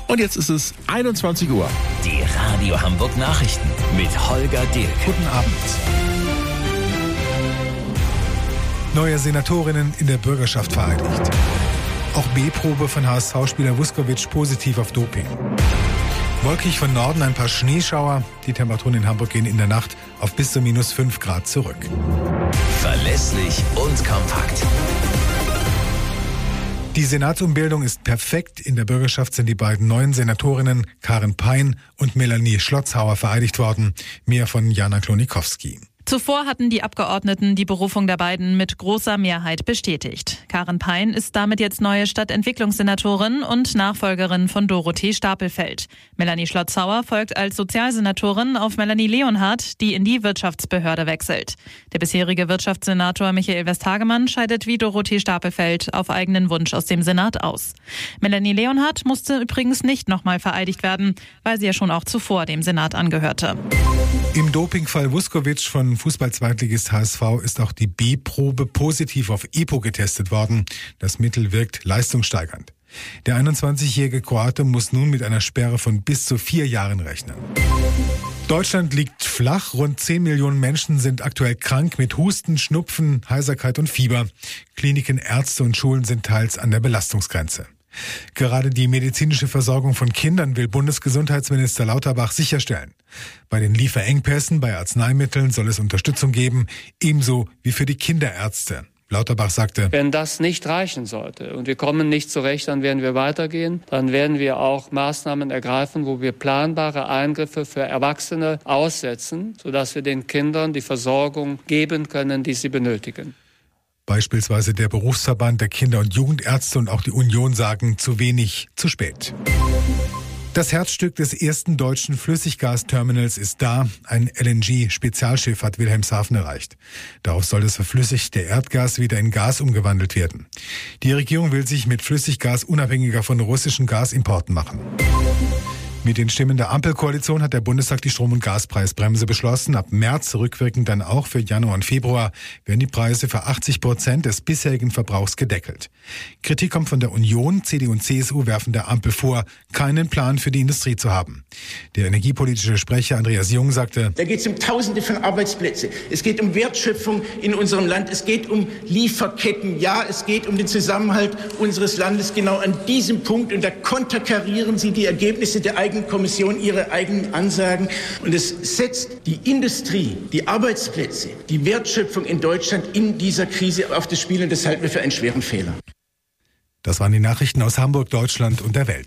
Und jetzt ist es 21 Uhr. Die Radio Hamburg Nachrichten mit Holger Dilk. Guten Abend. Neue Senatorinnen in der Bürgerschaft vereidigt. Auch B-Probe von HSV-Spieler Vuskovic positiv auf Doping. Wolkig von Norden ein paar Schneeschauer. Die Temperaturen in Hamburg gehen in der Nacht auf bis zu -5 Grad zurück. Verlässlich und kompakt. Die Senatsumbildung ist perfekt. In der Bürgerschaft sind die beiden neuen Senatorinnen Karin Pein und Melanie Schlotzhauer vereidigt worden. Mehr von Jana Klonikowski. Zuvor hatten die Abgeordneten die Berufung der beiden mit großer Mehrheit bestätigt. Karin Pein ist damit jetzt neue Stadtentwicklungssenatorin und Nachfolgerin von Dorothee Stapelfeld. Melanie Schlotzhauer folgt als Sozialsenatorin auf Melanie Leonhardt, die in die Wirtschaftsbehörde wechselt. Der bisherige Wirtschaftssenator Michael Westhagemann scheidet wie Dorothee Stapelfeld auf eigenen Wunsch aus dem Senat aus. Melanie Leonhardt musste übrigens nicht nochmal vereidigt werden, weil sie ja schon auch zuvor dem Senat angehörte. Im Dopingfall Vuskovic von Fußball-Zweitligist HSV ist auch die B-Probe positiv auf EPO getestet worden. Das Mittel wirkt leistungssteigernd. Der 21-jährige Kroate muss nun mit einer Sperre von bis zu 4 Jahren rechnen. Deutschland liegt flach. Rund 10 Millionen Menschen sind aktuell krank mit Husten, Schnupfen, Heiserkeit und Fieber. Kliniken, Ärzte und Schulen sind teils an der Belastungsgrenze. Gerade die medizinische Versorgung von Kindern will Bundesgesundheitsminister Lauterbach sicherstellen. Bei den Lieferengpässen bei Arzneimitteln soll es Unterstützung geben, ebenso wie für die Kinderärzte. Lauterbach sagte: Wenn das nicht reichen sollte und wir kommen nicht zurecht, dann werden wir weitergehen. Dann werden wir auch Maßnahmen ergreifen, wo wir planbare Eingriffe für Erwachsene aussetzen, sodass wir den Kindern die Versorgung geben können, die sie benötigen. Beispielsweise der Berufsverband der Kinder- und Jugendärzte und auch die Union sagen: zu wenig, zu spät. Das Herzstück des ersten deutschen Flüssiggasterminals ist da. Ein LNG-Spezialschiff hat Wilhelmshaven erreicht. Darauf soll das verflüssigte Erdgas wieder in Gas umgewandelt werden. Die Regierung will sich mit Flüssiggas unabhängiger von russischen Gasimporten machen. Mit den Stimmen der Ampelkoalition hat der Bundestag die Strom- und Gaspreisbremse beschlossen. Ab März rückwirkend dann auch für Januar und Februar werden die Preise für 80% des bisherigen Verbrauchs gedeckelt. Kritik kommt von der Union. CDU und CSU werfen der Ampel vor, keinen Plan für die Industrie zu haben. Der energiepolitische Sprecher Andreas Jung sagte: Da geht es um Tausende von Arbeitsplätzen. Es geht um Wertschöpfung in unserem Land. Es geht um Lieferketten. Ja, es geht um den Zusammenhalt unseres Landes. Genau an diesem Punkt. Und da konterkarieren Sie die Ergebnisse der eigenen Kommission, ihre eigenen Ansagen. Und es setzt die Industrie, die Arbeitsplätze, die Wertschöpfung in Deutschland in dieser Krise auf das Spiel. Und das halten wir für einen schweren Fehler. Das waren die Nachrichten aus Hamburg, Deutschland und der Welt.